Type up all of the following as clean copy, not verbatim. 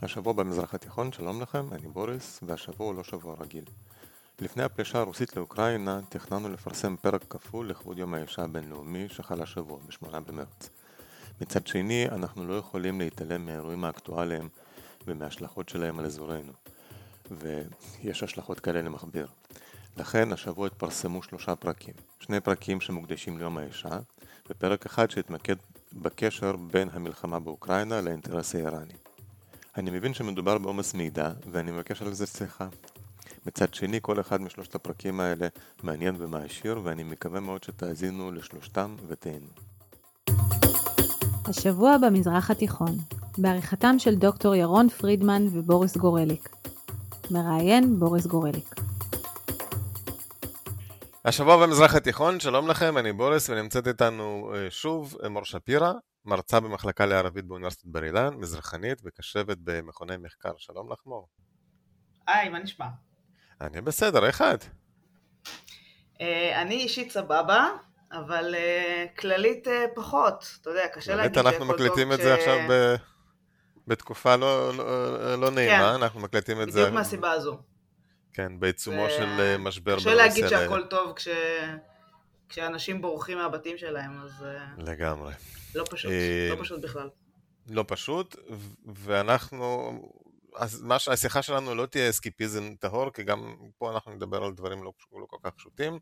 השבוע במזרח התיכון, שלום לכם, אני בוריס, והשבוע הוא לא שבוע רגיל. לפני הפלישה הרוסית לאוקראינה, תכננו לפרסם פרק כפול לכבוד יום האישה הבינלאומי שחל השבוע, ב8 במרץ. מצד שני, אנחנו לא יכולים להתעלם מהאירועים האקטואליים ומההשלכות שלהם על אזורנו. ויש השלכות כאלה למכביר. לכן, השבוע התפרסמו 3 פרקים. 2 פרקים שמוקדשים ליום האישה, ופרק אחד שהתמקד בקשר בין המלחמה באוקראינה לאינטרס האיראני. אני מבין שמדובר בעומס מידע, ואני מבקש על זה סליחה. מצד שני, כל אחד משלושת הפרקים האלה מעניין ומעשיר, ואני מקווה מאוד שתאזינו לשלושתם ותהנו. השבוע במזרח התיכון, בעריכתם של דוקטור ירון פרידמן ובוריס גורליק. מראיין בוריס גורליק. השבוע במזרח התיכון, שלום לכם, אני בוריס, ונמצאת איתנו שוב מור שפירא, מרצה במחלקה לערבית באוניברסיטת בר אילן, מזרחנית וקשבת במכוני מחקר. שלום לך מור. היי, מה נשמע? אני בסדר, איך את? אני אישית סבבה, אבל כללית פחות, אתה יודע, קשה להגיד שהכל טוב. אנחנו מקליטים את זה עכשיו בתקופה לא נעימה, אנחנו מקליטים את זה... בדיוק מהסיבה הזו. כן, בעיצומו של משבר קשה להגיד שהכל טוב כשאנשים בורחים מהבתים שלהם, אז... לגמרי. לא פשוט, לא פשוט בכלל. לא פשוט, ואנחנו... אז השיחה שלנו לא תהיה אסקיפיזם טהור, כי גם פה אנחנו נדבר על דברים לא כל כך פשוטים.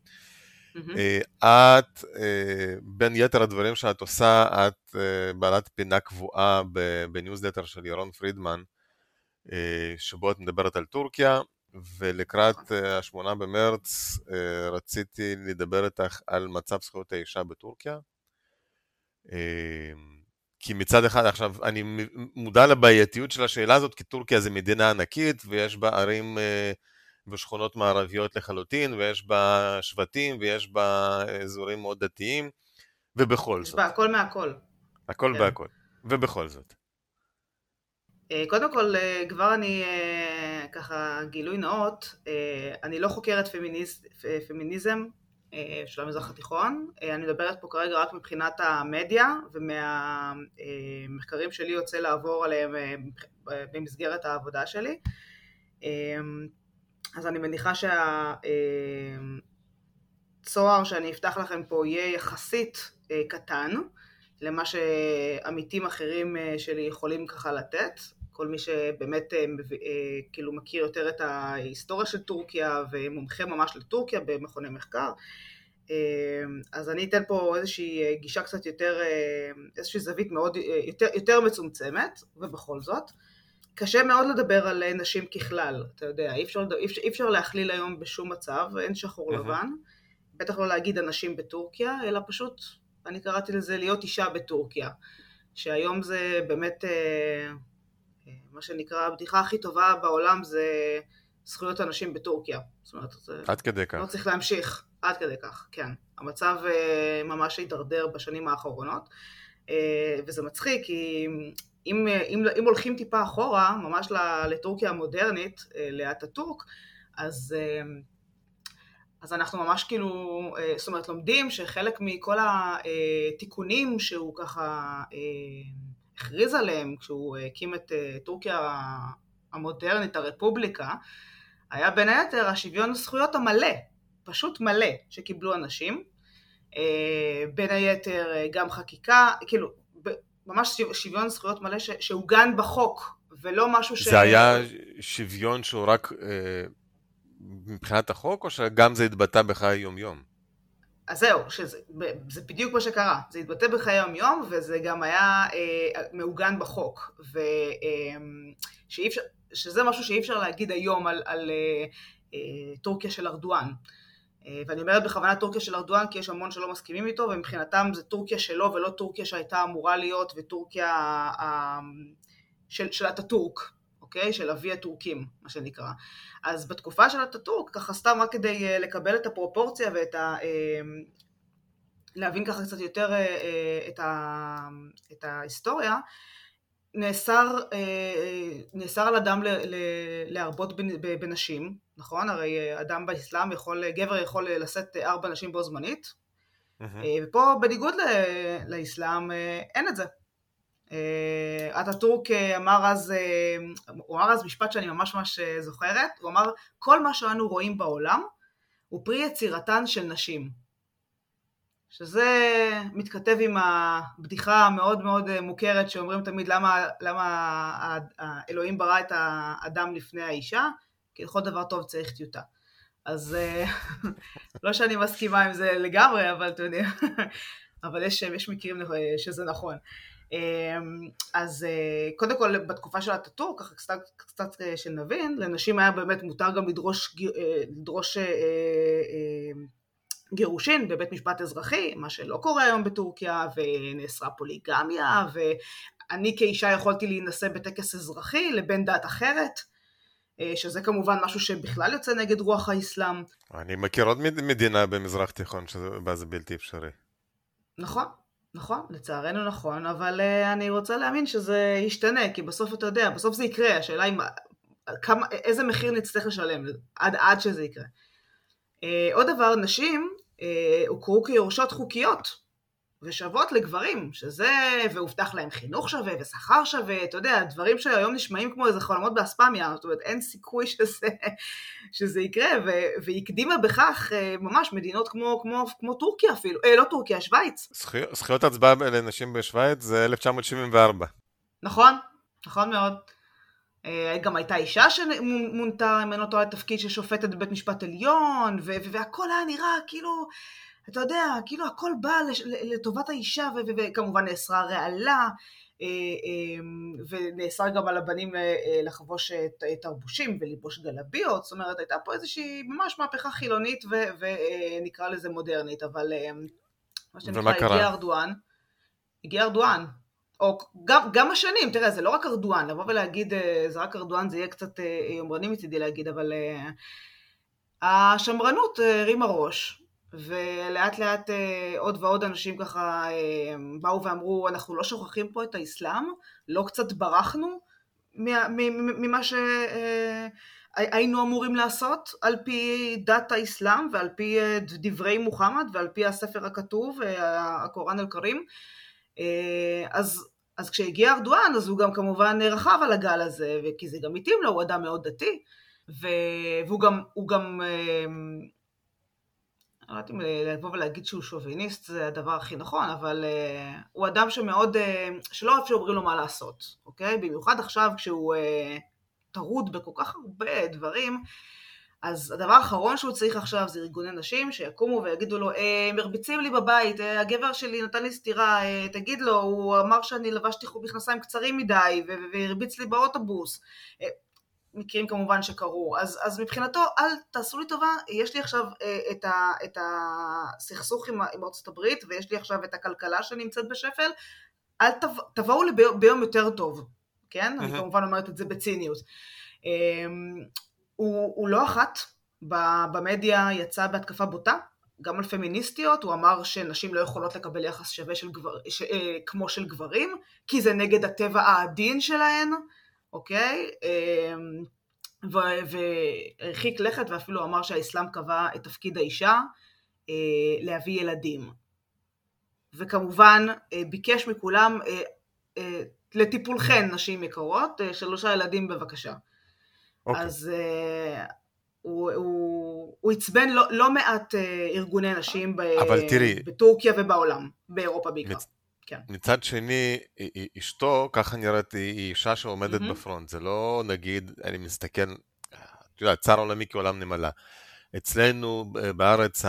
את, בין יתר הדברים שאת עושה, את בעלת פינה קבועה בניוזלטר של ירון פרידמן, שבו את מדברת על טורקיה, ולקראת 8 במרץ רציתי לדבר איתך על מצב זכויות האישה בטורקיה. כי מצד אחד, עכשיו, אני מודע לבעייתיות של השאלה הזאת, כי טורקיה זה מדינה ענקית, ויש בה ערים ושכונות מערביות לחלוטין, ויש בה שבטים, ויש בה אזורים מאוד דתיים, ובכל זאת. יש בה הכל מהכל. הכל בהכל, ובכל זאת. קודם כל, כבר אני, ככה, גילוי נאות, אני לא חוקרת פמיניזם, של המזרח התיכון. אני מדברת פה כרגע רק מבחינת המדיה, ומהמחקרים שלי יוצא לעבור עליהם במסגרת העבודה שלי. אז אני מניחה שהצוהר שאני אפתח לכם פה יהיה יחסית קטן, למה שעמיתים אחרים שלי יכולים ככה לתת. כל מי שבאמת כאילו מכיר יותר את ההיסטוריה של טורקיה ומומחה ממש לטורקיה במכוני מחקר. אז אני אתן פה איזושהי גישה קצת יותר, איזושהי זווית מאוד יותר מצומצמת, ובכל זאת. קשה מאוד לדבר על נשים ככלל, אתה יודע, אי אפשר להכליל היום בשום מצב, אין שחור לבן, בטח לא להגיד אנשים בטורקיה, אלא פשוט, אני קראתי לזה להיות אישה בטורקיה, שהיום זה באמת... מה שנקרא, הבדיחה הכי טובה בעולם זה זכויות אנשים בטורקיה. זאת אומרת, עד כדי כך. לא צריך להמשיך, עד כדי כך, כן. המצב ממש הידרדר בשנים האחרונות, וזה מצחיק, כי אם הולכים טיפה אחורה, ממש לטורקיה המודרנית, לאטאטורק, אז אנחנו ממש כאילו, זאת אומרת, לומדים שחלק מכל התיקונים שהוא ככה... הכריז עליהם כשהוא הקים את טורקיה המודרנית, הרפובליקה, היה בין היתר השוויון הזכויות המלא, פשוט מלא, שקיבלו אנשים, בין היתר גם חקיקה, כאילו ממש שוויון זכויות מלא שהוגן בחוק, ולא משהו זה היה שוויון שהוא רק מבחינת החוק, או שגם זה התבטא בחיי יום-יום? אז זהו, זה בדיוק מה שקרה, זה התבטא בחיי היום-יום, וזה גם היה מעוגן בחוק, שזה משהו שאי אפשר להגיד היום על טורקיה של ארדואן, ואני אומרת בכוונה טורקיה של ארדואן, כי יש המון שלא מסכימים איתו, ומבחינתם זה טורקיה שלו, ולא טורקיה שהייתה אמורה להיות, וטורקיה של אטאטורק, אוקיי? של אבי הטורקים, מה שנקרא. אז בתקופה של אטאטורק, ככה סתם רק כדי לקבל את הפרופורציה ואת להבין ככה קצת יותר את ההיסטוריה, נאסר על אדם להרבות בנשים, נכון? הרי אדם באסלאם גבר יכול לשאת 4 נשים בו זמנית, ופה בניגוד לאסלאם אין את זה. אטאטורק אמר אז משפט שאני ממש ממש זוכרת, הוא אמר, כל מה שאנו רואים בעולם הוא פרי יצירתן של נשים. שזה מתכתב עם הבדיחה המאוד מאוד מוכרת שאומרים תמיד למה האלוהים ברא את האדם לפני האישה, כי לכל דבר טוב צריך טיוטה. אז לא שאני מסכימה עם זה לגמרי, אבל אתה יודע, אבל יש מקרים שזה נכון. אז קודם כל בתקופה של אטאטורק, ככה קצת שנבין, לנשים היה באמת מותר גם לדרוש גירושין בבית משפט אזרחי, מה שלא קורה היום בטורקיה, ונאסרה פוליגמיה, ואני כאישה יכולתי להינשא בטקס אזרחי לבן דת אחרת, שזה כמובן משהו שבכלל יוצא נגד רוח האסלאם. אני מכיר עוד מדינה במזרח תיכון שזה בלתי אפשרי. נכון, לצערנו נכון, אבל אני רוצה להאמין שזה ישתנה, כי בסוף אתה יודע, בסוף זה יקרה, השאלה היא איזה מחיר נצטרך לשלם עד שזה יקרה. עוד דבר, נשים הוכרו כיורשות חוקיות ושוות לגברים, שזה, והובטח להם חינוך שווה ושכר שווה, אתה יודע, דברים שהיום נשמעים כמו איזה חלומות באספמיה, זאת אומרת, אין סיכוי שזה יקרה, והקדימה בכך ממש מדינות כמו טורקיה אפילו, לא טורקיה, שוויץ. זכויות הצבעה לנשים בשוויץ זה 1974. נכון מאוד. גם הייתה אישה שמונתה ממנו אותו התפקיד ששופטת בבית משפט עליון, והכל היה נראה כאילו, אתה יודע, כאילו הכל בא לטובת האישה, וכמובן נאסרה רעלה, ונאסר גם על הבנים לחבוש תרבושים וללבוש גלביות, זאת אומרת, הייתה פה איזושהי ממש מהפכה חילונית, ונקרא לזה מודרנית, אבל מה שנקרא, הגיע ארדואן. או גם השנים, תראה, זה לא רק ארדואן, לבוא ולהגיד, זה רק ארדואן, זה יהיה קצת יומרני מצידי להגיד, אבל השמרנות הרימה ראש, ולאט לאט עוד ועוד אנשים ככה באו ואמרו, אנחנו לא שוכחים פה את האסלאם, לא קצת ברחנו ממה שהיינו אמורים לעשות, על פי דת האסלאם, ועל פי דברי מוחמד, ועל פי הספר הכתוב, הקוראן אל-כרים, אז כשהגיע ארדואן, אז הוא גם כמובן רחב על הגל הזה, כי זה גם מתאים לו, הוא אדם מאוד דתי, והוא גם לא יודעת אם לבוא ולהגיד שהוא שוביניסט, זה הדבר הכי נכון, אבל הוא אדם שלא אוהב שאומרים לו מה לעשות, אוקיי? במיוחד עכשיו כשהוא טרוד בכל כך הרבה דברים, אז הדבר האחרון שהוא צריך עכשיו זה ארגוני נשים שיקומו ויגידו לו, מרביצים לי בבית, הגבר שלי נתן לי סתירה, תגיד לו, הוא אמר שאני לבשתי מכנסיים קצרים מדי והרביץ לי באוטובוס. מקרים כמובן שקרו. אז מבחינתו, אל תעשו לי טובה, יש לי עכשיו את הסכסוך עם ארצות הברית, ויש לי עכשיו את הכלכלה שנמצאת בשפל, אל תבואו לי ביום יותר טוב, כן? אני כמובן אומרת את זה בציניות. הוא לא אחת, במדיה יצא בהתקפה בוטה, גם על פמיניסטיות, הוא אמר שנשים לא יכולות לקבל יחס שווה כמו של גברים, כי זה נגד הטבע העדין שלהן, אוקיי? והרחיק לכת ואפילו אמר שהאסלאם קבע את תפקיד האישה להביא ילדים. וכמובן ביקש מכולם לטיפולכן נשים יקרות, 3 ילדים בבקשה. אז הוא הצבן לא מעט ארגוני נשים בטורקיה ובעולם, באירופה בעיקר. מצד שני, אשתו, ככה נראית, היא אישה שעומדת בפרונט. זה לא, נגיד, אני מסתכל, אתה יודע, צער עולמי כעולם נמלה. אצלנו בארץ,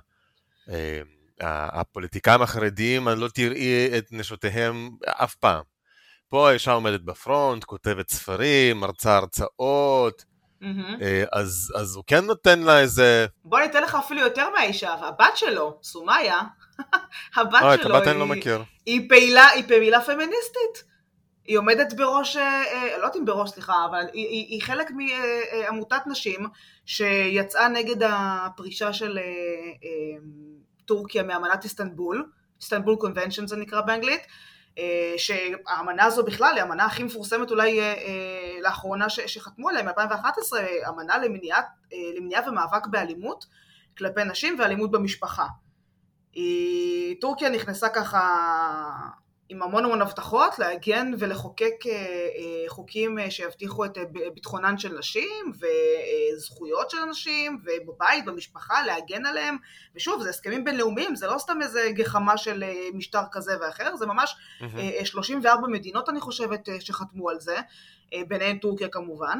הפוליטיקאים החרדיים, אני לא תראי את נשותיהם אף פעם. פה האישה עומדת בפרונט, כותבת ספרים, מרצה הרצאות, אז הוא כן נותן לה איזה... בוא ניתן לך אפילו יותר מהאישה, הבת שלו, סומיה, הבת שלו היא פעילה פמיניסטית, היא עומדת בראש, לא יודעת אם בראש, סליחה, אבל היא חלק מעמותת נשים שיצאה נגד הפרישה של טורקיה מאמנת איסטנבול קונבנשן זה נקרא באנגלית, שהאמנה הזו בכלל היא האמנה הכי מפורסמת אולי לאחרונה שחתמו עליה מ-2011, אמנה למניעה ומאבק באלימות כלפי נשים ואלימות במשפחה. טורקיה נכנסה ככה עם המון הבטחות, להגן ולחוקק חוקים שיבטיחו את ביטחונן של נשים וזכויות של אנשים ובבית, במשפחה, להגן עליהם. ושוב, זה הסכמים בינלאומיים, זה לא סתם איזה גחמה של משטר כזה ואחר, זה ממש 34 מדינות אני חושבת שחתמו על זה, ביניהן טורקיה כמובן.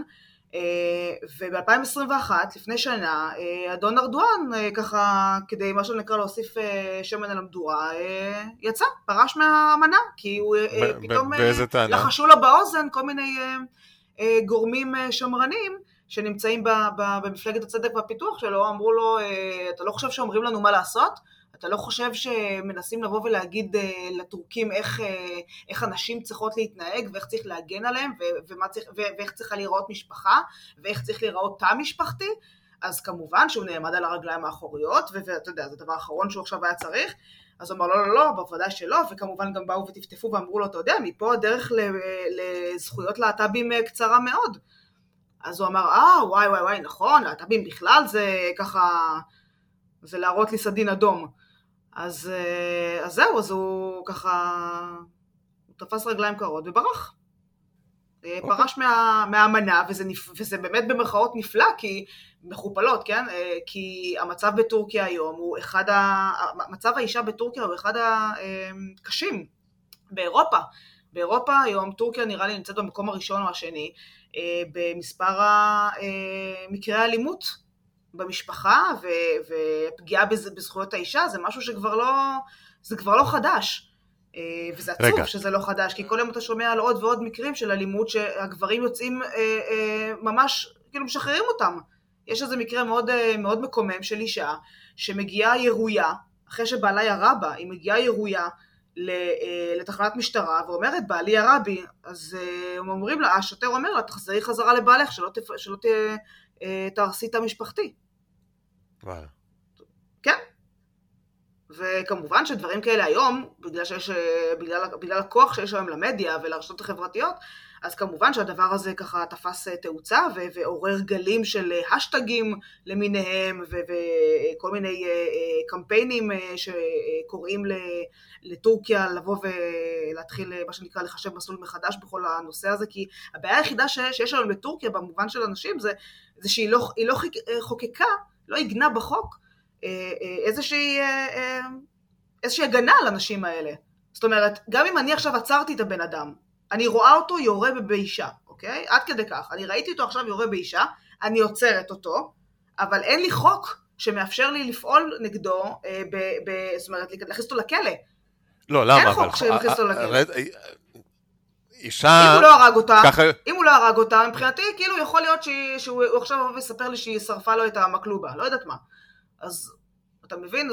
וב-2021, לפני שנה, אדון ארדואן, ככה, כדי מה שנקרא להוסיף שמן על המדורה, יצא, פרש מהאמנה, כי הוא פתאום לחשו לו באוזן כל מיני גורמים שמרנים, שנמצאים במפלגת הצדק והפיתוח שלו, אמרו לו, אתה לא חושב שאומרים לנו מה לעשות? אתה לא חושב שמנסים לבוא ולהגיד לטורקים איך אנשים צריכות להתנהג ואיך צריך להגן עליהם ואיך צריכה להיראות משפחה ואיך צריך להיראות תא משפחתי? אז כמובן שהוא נעמד על הרגליים האחוריות, ואתה יודע, זה דבר האחרון שהוא עכשיו היה צריך. אז הוא אמר לא, בוודאי שלא, וכמובן גם באו וטפטפו ואמרו לו, אתה יודע, מפה הדרך לזכויות להט"בים קצרה מאוד. אז הוא אמר, וואי, נכון, להט"בים בכלל זה ככה, זה להראות לי סדין אדום. אז זהו, אז הוא ככה, הוא תפס רגליים קרות וברח. פרש מהאמנה, וזה באמת במרכאות נפלא, כי מחופלות, כן? כי המצב בטורקיה היום הוא מצב האישה בטורקיה הוא אחד הקשים באירופה. באירופה היום טורקיה נראה לי נמצאת במקום הראשון או השני, במספר מקרי האלימות במשפחה, ופגיעה בזכויות האישה, זה משהו זה כבר לא חדש. וזה עצוב שזה לא חדש, כי כל יום אתה שומע על עוד ועוד מקרים של אלימות שהגברים יוצאים ממש, כאילו משחררים אותם. יש איזה מקרה מאוד, מאוד מקומם של אישה שמגיעה ירויה, אחרי שבעלה ירה בה, היא מגיעה ירויה לתחנת משטרה ואומרת, בעלי ירה בי, אז אומרים לה, השוטר אומר לה, תחזרי חזרה לבעלך, שלא תהרסי את המשפחתי. וואלה. כן. וכמובן שדברים כאלה היום, בגלל הכוח שיש היום למדיה ולרשתות החברתיות, אז כמובן שהדבר הזה ככה תפס תאוצה ועורר גלים של השטגים למיניהם וכל מיני קמפיינים שקוראים לטורקיה לבוא ולהתחיל מה שנקרא לחשב מסלול מחדש בכל הנושא הזה, כי הבעיה היחידה שיש היום לטורקיה במובן של אנשים זה שהיא לא חוקקה, לא הגנה בחוק איזושהי הגנה על אנשים האלה. זאת אומרת, גם אם אני עכשיו עצרתי את הבן אדם, אני רואה אותו יורה באישה, אוקיי? עד כדי כך. אני ראיתי אותו עכשיו יורה באישה, אני עוצרת אותו, אבל אין לי חוק שמאפשר לי לפעול נגדו, זאת אומרת, להכניס אותו לכלא. לא, למה? אין חוק שמכניס אותו לכלא. אישה... אם הוא לא הרג אותה, מבחינתי, כאילו יכול להיות שהוא עכשיו יספר לי שהיא שרפה לו את המקלובה, לא יודעת מה. אז אתה מבין,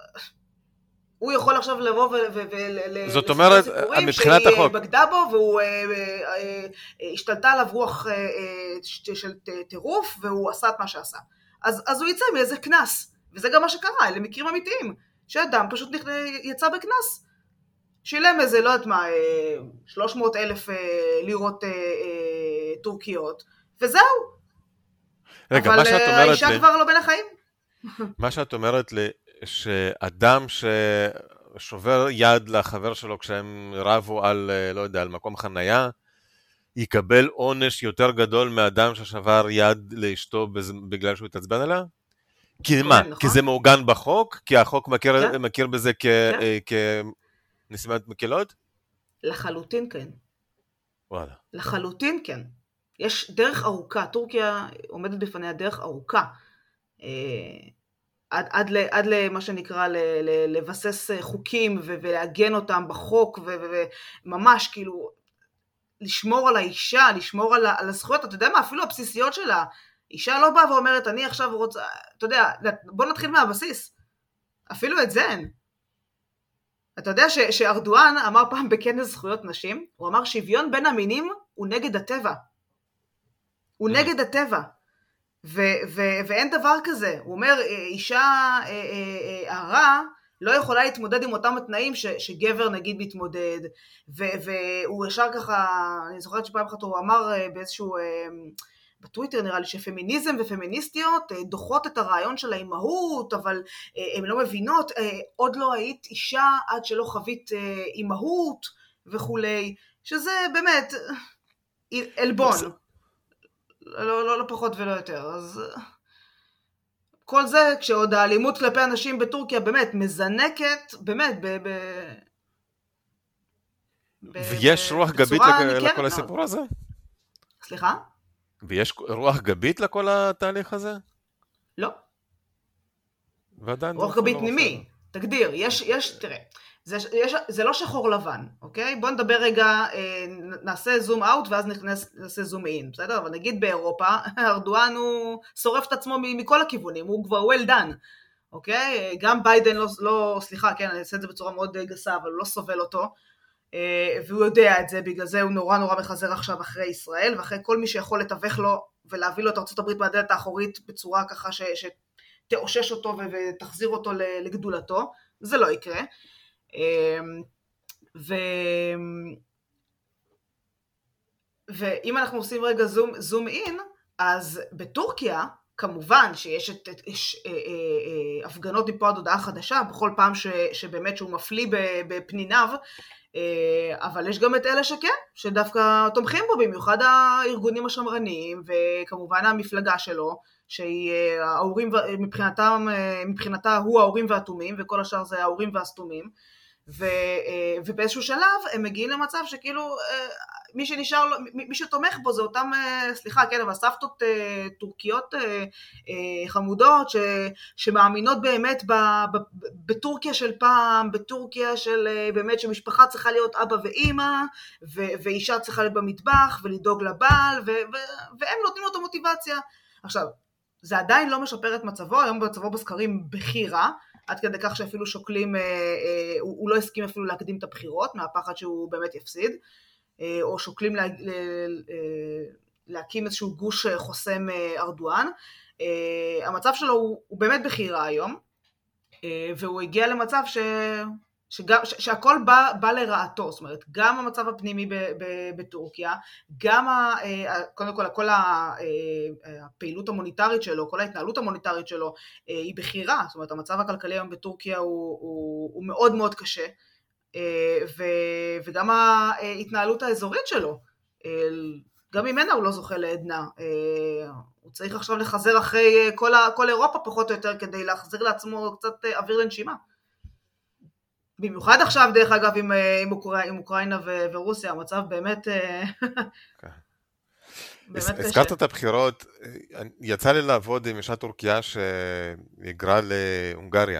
הוא יכול עכשיו לבוא זאת אומרת, מבחינת החוק. שהיא בגדה בו, והוא השתלטה עליו רוח של טירוף, והוא עשה את מה שעשה. אז הוא יצא מאיזה כנס, וזה גם מה שקרה, אלה מקרים אמיתיים, שאדם פשוט יצא בכנס, שילם איזה, לא יודעת מה, 300,000 לירות טורקיות, וזהו. רגע, מה שאת אומרת אבל האישה כבר לא בין החיים. מה שאת אומרת לי, שאדם ששובר יד לחבר שלו כשהם רבו על, לא יודע, על מקום חנייה, יקבל עונש יותר גדול מאדם ששבר יד לאשתו בגלל שהוא התעצבן עליה? כי מה? נכון. כי זה מעוגן בחוק? כי החוק מכיר בזה כנסיבות מקלות? לחלוטין כן. וואלה. לחלוטין כן. יש דרך ארוכה, טורקיה עומדת בפניה דרך ארוכה, עד למה שנקרא לבסס חוקים ולהגן אותם בחוק וממש כאילו לשמור על האישה, לשמור על הזכויות, אתה יודע מה, אפילו הבסיסיות שלה, אישה לא באה ואומרת אני עכשיו רוצה, אתה יודע, בוא נתחיל מהבסיס, אפילו את זה אין. אתה יודע שארדואן אמר פעם בכנס זכויות נשים, הוא אמר שוויון בין המינים הוא נגד הטבע, הוא נגד הטבע. ואין דבר כזה. הוא אומר, אישה הרע לא יכולה להתמודד עם אותם התנאים שגבר נגיד מתמודד, והוא ישר ככה, אני זוכרת שפעם אחת הוא אמר באיזשהו, בטוויטר נראה לי שפמיניזם ופמיניסטיות דוחות את הרעיון של האימהות, אבל הן לא מבינות, עוד לא היית אישה עד שלא חווית אימהות, וכולי, שזה באמת אלבון, לא פחות ולא יותר. אז כל זה כשעוד האלימות כלפי אנשים בטורקיה באמת מזנקת, באמת ויש רוח גבית לכל הסיפור הזה? סליחה? ויש רוח גבית לכל התהליך הזה? לא. ועדיין רוח גבית פנימי, תגדיר, תראה, זה לא שחור לבן, אוקיי? בוא נדבר רגע, נעשה זום אאוט ואז נעשה זום אין, בסדר? אבל נגיד באירופה, ארדואן הוא שורף את עצמו מכל הכיוונים, הוא כבר well done, אוקיי? גם ביידן סליחה, כן, אני אעשה את זה בצורה מאוד גסה, אבל הוא לא סובל אותו, והוא יודע את זה, בגלל זה הוא נורא מחזר עכשיו אחרי ישראל, ואחרי כל מי שיכול לתווך לו ולהביא לו את ארצות הברית מהדלת האחורית בצורה ככה שתאושש אותו ותחזיר אותו לגדולתו, זה לא יקרה. ואם אנחנו עושים רגע זום אין, אז בטורקיה, כמובן שיש הפגנות מפה עד הודעה חדשה, בכל פעם שבאמת שהוא מפליא בפניניו, אבל יש גם את אלה שדווקא תומכים בו, במיוחד הארגונים השמרניים, וכמובן המפלגה שלו, שהיא ההורים, מבחינתה הוא ההורים והתומים, וכל השאר זה ההורים והסתומים, ובאיזשהו שלב הם מגיעים למצב שכאילו מי שתומך בו זה אותם, סליחה, כן, אבל סבתות טורקיות חמודות שמאמינות באמת בטורקיה של פעם, בטורקיה של באמת שמשפחה צריכה להיות אבא ואימא, ואישה צריכה להיות במטבח ולדאוג לבעל, והם נותנים לו את המוטיבציה. עכשיו, זה עדיין לא משפר את מצבו, היום מצבו בסקרים בחירה, עד כדי כך שאפילו שוקלים, הוא לא הסכים אפילו להקדים את הבחירות, מהפחד שהוא באמת יפסיד, או שוקלים להקים איזשהו גוש חוסם ארדואן. המצב שלו הוא באמת בחירה היום, והוא הגיע למצב שהכל בא לרעתו, זאת אומרת, גם המצב הפנימי בטורקיה, גם קודם כל הפעילות המוניטרית שלו, כל ההתנהלות המוניטרית שלו היא בחירה, זאת אומרת, המצב הכלכלי היום בטורקיה הוא מאוד מאוד קשה, וגם ההתנהלות האזורית שלו, גם ממנה הוא לא זוכה לעדנה, הוא צריך עכשיו לחזר אחרי כל אירופה פחות או יותר, כדי להחזיר לעצמו קצת אוויר לנשימה. במיוחד עכשיו, דרך אגב, עם אוקראינה ורוסיה, המצב באמת קשה. הזכרת את הבחירות, יצא לי לעבוד עם אישה טורקיה שהיגרה להונגריה,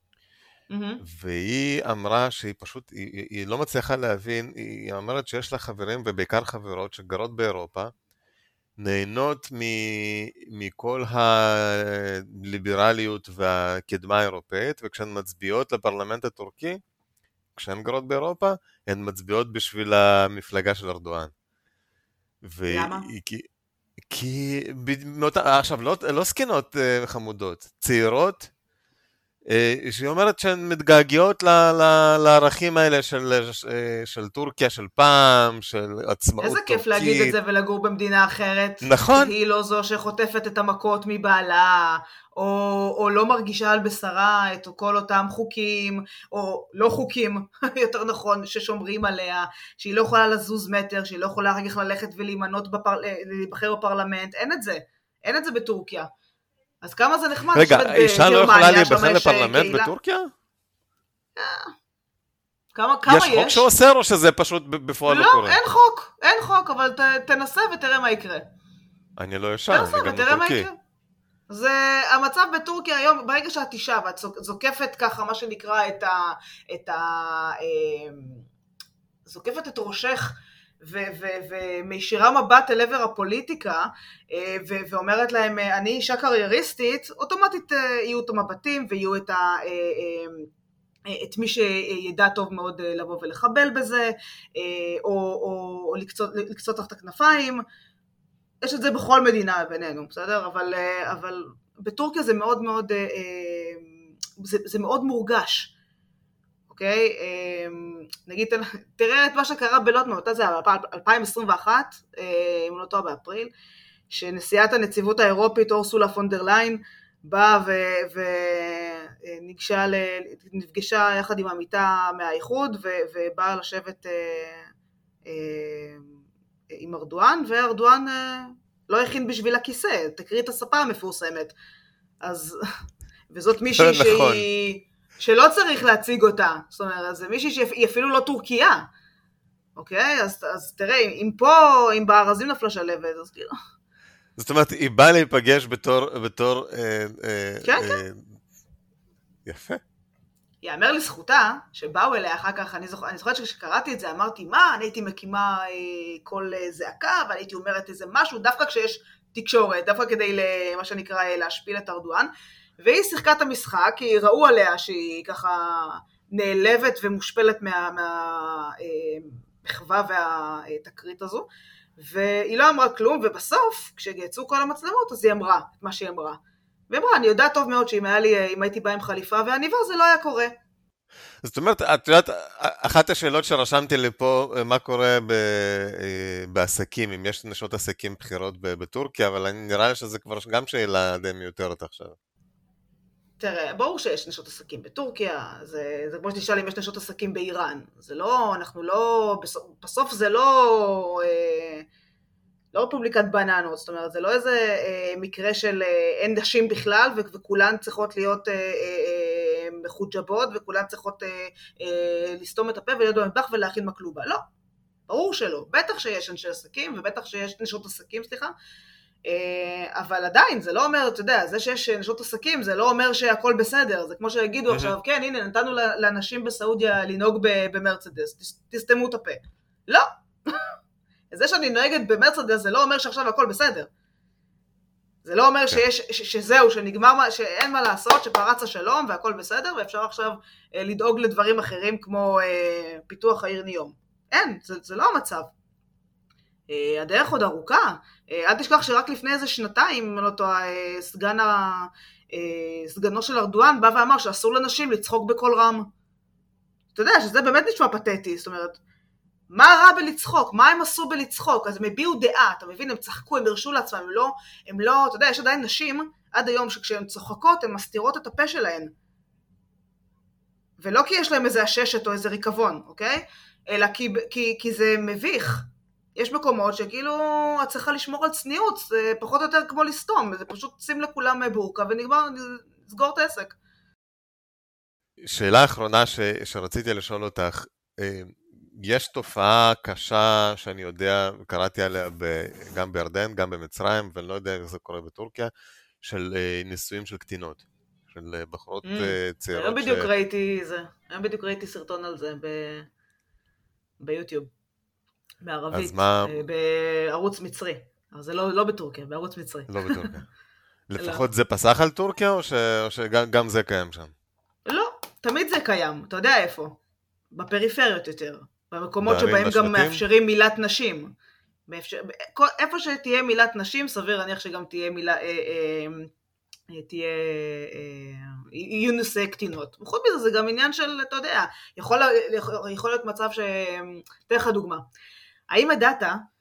והיא אמרה שהיא פשוט, היא לא מצליחה להבין, היא אומרת שיש לה חברים ובעיקר חברות שגרות באירופה, נהנות מכל הליברליות והקדמה האירופאית, וכשהן מצביעות לפרלמנט הטורקי, כשהן גרות באירופה, הן מצביעות בשביל המפלגה של ארדואן. למה? כי עכשיו, לא סקינות חמודות, צעירות, שהיא אומרת שהן מתגעגעות לערכים האלה של טורקיה, של פעם, של עצמאות טורקית. איזה כיף להגיד את זה ולגור במדינה אחרת. נכון. היא לא זו שחוטפת את המכות מבעלה, או לא מרגישה על בשרה את כל אותם חוקים, או לא חוקים, יותר נכון, ששומרים עליה, שהיא לא יכולה לזוז מטר, שהיא לא יכולה רגע ללכת ולהימנות, להיבחר בפרלמנט. אין את זה בטורקיה. אז כמה זה נחמד? רגע, אישה לא יכולה להיבחר לפרלמנט בטורקיה? כמה יש חוק שאוסר או שזה פשוט בפועל לא קורה? לא, אין חוק, אבל תנסה ותראה מה יקרה. אני לא ישר, אני גם לא טורקי. זה המצב בטורקיה היום, ברגע שאת אישה ואת זוקפת ככה, מה שנקרא זוקפת את ראשך, ומישירה מבט אל עבר הפוליטיקה, ואומרת להם, אני אישה קרייריסטית, אוטומטית יהיו את המבטים, ויהיו את מי שידע טוב מאוד לבוא ולחבל בזה, או לקצות תחת הכנפיים. יש את זה בכל מדינה בינינו, בסדר? אבל בטורקיה זה מאוד מאוד, זה מאוד מורגש. אוקיי? נגיד, תראה את מה שקרה בלוטמן, זה 2021, אם לא טועה באפריל, שנשיאת הנציבות האירופית אורסולה פון דר ליין באה ונפגשה יחד עם עמיתה מהאיחוד, ובאה לשבת עם ארדואן, וארדואן לא הכין בשביל הכיסא, תקריא את הספה המפורסמת. אז, וזאת מישהי שלא צריך להציג אותה, זאת אומרת, זה מישהי שהיא אפילו לא טורקיה, אוקיי? אז תראה, אם בארזים נפלה שלבת, אז כאילו... זאת אומרת, היא באה להיפגש בתור... כן. יפה. יאמר לזכותה, שבאו אליה אחר כך, אני זוכרת שכשקראתי את זה, אמרתי, מה, אני הייתי מקימה כל זעקה, ואני הייתי אומרת איזה משהו, דווקא כשיש תקשורת, דווקא כדי, מה שנקרא, להשפיל את ארדואן, והיא שיחקה את המשחק, כי ראו עליה שהיא ככה נעלבת ומושפלת מהמחווה והתקרית הזו, והיא לא אמרה כלום, ובסוף, כשיצאו כל המצלמות, אז היא אמרה את מה שהיא אמרה. והיא אמרה, אני יודעת טוב מאוד שאם הייתי באה עם חליפה ועניבה, זה לא היה קורה. זאת אומרת, את יודעת, אחת השאלות שרשמתי לפה, מה קורה בעסקים, אם יש נשות עסקים בחירות בטורקיה, אבל נראה לי שזה כבר גם שאלה די מיותרת עכשיו. תראה, ברור שיש נשות עסקים בטורקיה, זה כמו שתשאל אם יש נשות עסקים באיראן. זה לא, אנחנו לא, בסוף זה לא רפובליקת בננות, זאת אומרת, זה לא איזה מקרה של אין נשים בכלל, וכולן צריכות להיות מחוג'בות, וכולן צריכות לסתום את הפה ולהיות במטבח ולהכין מקלובה. לא, ברור שלא. בטח שיש אנשי עסקים, ובטח שיש נשות עסקים, סליחה, אבל עדיין, זה לא אומר, אתה יודע, זה שיש נשות עסקים, זה לא אומר שהכל בסדר, זה כמו שיגידו עכשיו, כן, הנה, נתנו לאנשים בסעודיה לנהוג במרצדס, תסתמו את הפה. לא. זה שאני נוהגת במרצדס, זה לא אומר שעכשיו הכל בסדר. זה לא אומר שזהו, שנגמר, שאין מה לעשות, שפרץ השלום והכל בסדר, ואפשר עכשיו לדאוג לדברים אחרים כמו פיתוח העיר ניום. אין, זה לא המצב. הדרך עוד ארוכה. אל תשכח שרק לפני איזה שנתיים, סגנו של ארדואן בא ואמר שאסור לנשים לצחוק בכל רם. אתה יודע שזה באמת נשמע פתטי, זאת אומרת, מה רע בלצחוק? מה הם עשו בלצחוק? אז הם הביעו דעה, אתה מבין? הם צחקו, הם הרשו לעצמם, הם לא, אתה יודע, יש עדיין נשים עד היום שכשהן צוחקות, הן מסתירות את הפה שלהן. ולא כי יש להם איזה עששת או איזה ריקבון, אוקיי? אלא כי זה מביך. יש מקומות שכאילו את צריכה לשמור על צניעות, זה פחות או יותר כמו לסתום, זה פשוט שים לכולם בורקה ונגמר, נסגור את העסק. שאלה אחרונה שרציתי לשאול אותך, יש תופעה קשה שאני יודע, קראתי עליה גם בירדן, גם במצרים, ואני לא יודע איך זה קורה בטורקיה, של נישואים של קטינות, של בחורות צעירות. היום בדיוק ראיתי סרטון על זה ביוטיוב. בערבית, בערוץ מצרי. אבל זה לא בטורקיה, בערוץ מצרי. לא בטורקיה. לפחות זה פסח על טורקיה, או שגם זה קיים שם? לא, תמיד זה קיים. אתה יודע איפה? בפריפריות יותר. במקומות שבהם גם מאפשרים מילת נשים. איפה שתהיה מילת נשים, סביר להניח שגם תהיה מילה... יהיו נושאי קטינות. וחוץ מזה זה גם עניין של, אתה יודע, יכול להיות מצב תן לך דוגמה. האם ידעת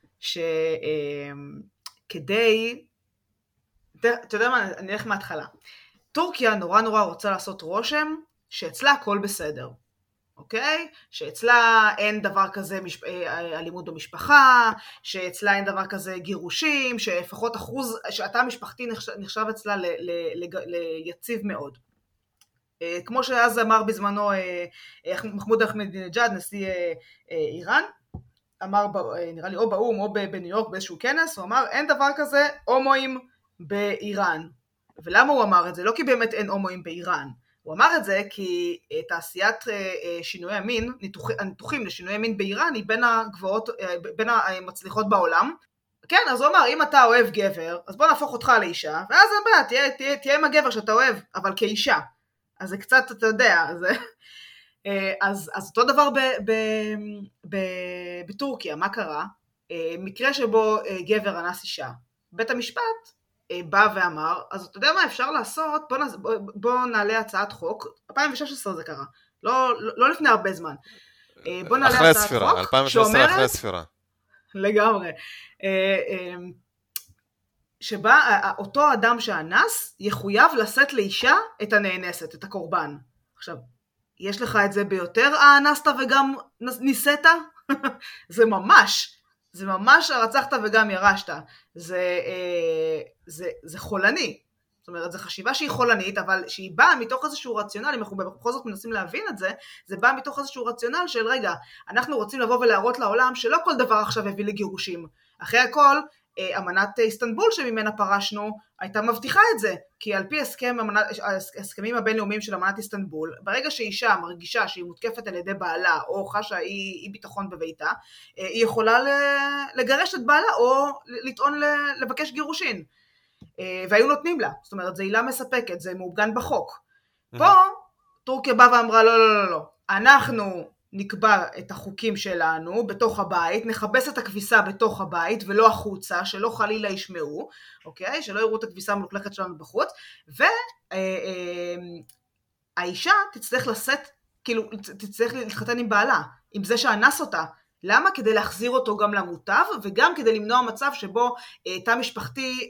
שכדי, אתה יודע מה, אני אלך מההתחלה. טורקיה נורא רוצה לעשות רושם שאצלה הכל בסדר. אוקיי? שאצלה אין דבר כזה אלימות במשפחה, שאצלה אין דבר כזה גירושים, שלפחות אחוז, שאתה משפחתי נחשב אצלה ליציב מאוד. כמו שאז אמר בזמנו מחמוד אחמדינג'אד, נשיא איראן, אמר, נראה לי או באום או בניו יורק באיזשהו כנס, הוא אמר אין דבר כזה הומואים באיראן. ולמה הוא אמר את זה? לא כי באמת אין הומואים באיראן. הוא אמר את זה כי תעשיית שינוי המין, הניתוחים לשינוי המין באיראן היא בין הגבוהות, בין המצליחות בעולם. כן, אז הוא אמר, אם אתה אוהב גבר, אז בוא נהפוך אותך לאישה, ואז תהיה עם הגבר שאתה אוהב, אבל כאישה. אז זה קצת, אתה יודע, אז אותו דבר בטורקיה, מה קרה? מקרה שבו גבר אנס אישה. בית המשפט בא ואמר, אז אתה יודע מה אפשר לעשות, בוא נעלה הצעת חוק, 2016 זה קרה, לא לפני הרבה זמן, בוא נעלה אחרי הצעת הספירה, חוק, 2016 אחרי הספירה. לגמרי, שבה אותו אדם שאנס יחויב לשאת לאישה את הנאנסת, את הקורבן. עכשיו, יש לך את זה ביותר האנסת וגם ניסית? זה ממש הרצחת וגם ירשת. זה חולני. זאת אומרת, זו חשיבה שהיא חולנית, אבל שהיא באה מתוך איזשהו רציונל, אם אנחנו בכל זאת מנסים להבין את זה, זה בא מתוך איזשהו רציונל של, רגע, אנחנו רוצים לבוא ולהראות לעולם שלא כל דבר עכשיו הביא לגירושים. אחרי הכל, אמנת איסטנבול שממנה פרשנו, הייתה מבטיחה את זה, כי על פי ההסכמים הבינלאומיים של אמנת איסטנבול, ברגע שאישה מרגישה שהיא מותקפת על ידי בעלה, או חשה אי ביטחון בביתה, היא יכולה לגרש את בעלה, או לטעון לבקש גירושין. והיו נותנים לה, זאת אומרת, זו עילה מספקת, זה מעוגן בחוק. פה, טורקיה באה ואמרה, לא, אנחנו נקבע את החוקים שלנו בתוך הבית, נכבס את הכביסה בתוך הבית, ולא החוצה, שלא חלילה ישמעו, אוקיי? שלא יראו את הכביסה המלוכלכת שלנו בחוץ, והאישה תצטרך לשאת, כאילו, תצטרך להתחתן עם בעלה, עם זה שאנס אותה, למה? כדי להחזיר אותו גם למוטב, וגם כדי למנוע מצב שבו תא משפחתי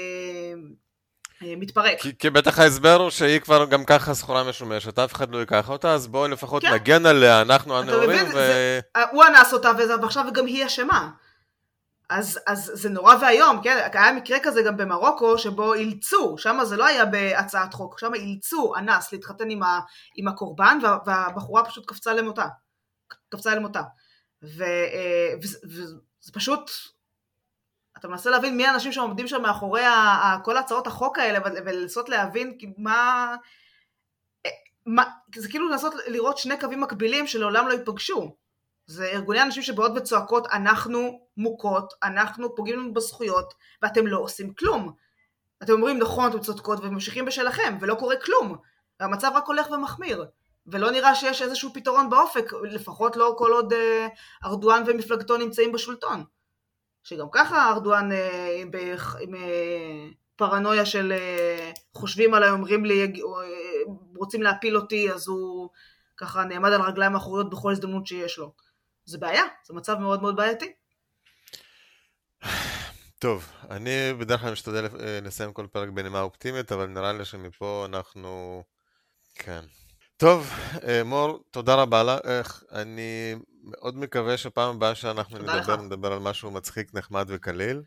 מתפרק. כי בטח ההסבר הוא שהיא כבר גם ככה סחורה משומשת, אף אחד לא ייקח אותה, אז בואו לפחות נגן עליה, אנחנו הנאורים. הוא אנס אותה, ועכשיו גם היא אשמה. אז זה נורא והיום, כן? היה מקרה כזה גם במרוקו, שבו אילצו, שם זה לא היה בהצעת חוק, שם אילצו אנס להתחתן עם הקורבן, והבחורה פשוט קפצה למותה. וזה פשוט, אתה מנסה להבין מי האנשים שעומדים שם מאחורי כל הצעות החוק האלה, ולנסות להבין מה, זה כאילו לנסות לראות שני קווים מקבילים שלעולם לא ייפגשו. זה ארגוני אנשים שבאות וצועקות, אנחנו מוכות, אנחנו פוגעים לנו בזכויות, ואתם לא עושים כלום. אתם אומרים נכון, אתם צודקות, וממשיכים בשלכם, ולא קורה כלום. והמצב רק הולך ומחמיר. ולא נראה שיש איזשהו פתרון באופק, לפחות לא כל עוד ארדואן ומפלגתו נמצאים בשלטון. שגם ככה ארדואן עם פרנויה של חושבים עליי, אומרים לי, רוצים להפיל אותי, אז הוא ככה נעמד על רגליים האחוריות בכל הזדמנות שיש לו. זה בעיה, זה מצב מאוד מאוד בעייתי. טוב, אני בדרך כלל משתדל לסיים כל פרק בנימה אופטימית, אבל נראה לי שמפה אנחנו... כן. טוב, מור, תודה רבה לך. אני מאוד מקווה שפעם הבאה שאנחנו נדבר על משהו מצחיק, נחמד וקליל.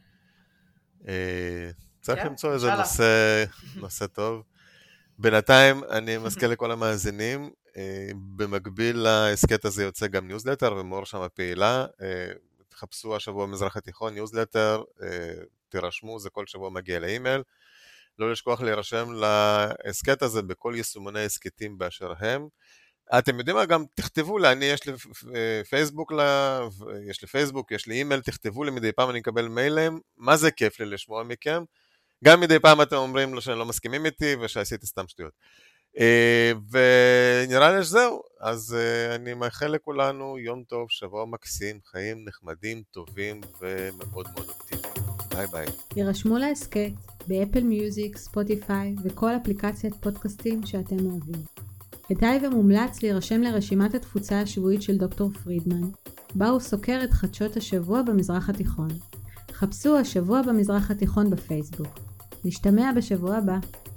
צריך למצוא איזה נושא טוב. בינתיים אני מזכיר לכל המאזינים, במקביל להסקט הזה יוצא גם ניוזלטר, ומור שם הפעילה. תחפשו השבוע במזרח התיכון, ניוזלטר, תירשמו, זה כל שבוע מגיע לאימייל. לא לשכוח להירשם להסקט הזה בכל יישומוני הסקטים באשר הם. אתם יודעים מה? גם תכתבו לי, יש לי פייסבוק, יש לי אימייל, תכתבו לי, מדי פעם אני אקבל מיילים, מה זה כיף לי לשמוע מכם. גם מדי פעם אתם אומרים לו שהם לא מסכימים איתי ושעשיתי סתם שטויות. ונראה לי שזהו, אז אני מאחל לכולנו יום טוב, שבוע מקסים, חיים נחמדים, טובים ומאוד מאוד אופטימיים. ביי ביי. יירשמו להסקט באפל מיוזיק, ספוטיפיי וכל אפליקציית פודקאסטים שאתם אוהבים. כדאי ומומלץ להירשם לרשימת התפוצה השבועית של דוקטור פרידמן, בה הוא סוקר את חדשות השבוע במזרח התיכון. חפשו השבוע במזרח התיכון בפייסבוק. נשתמע בשבוע הבא.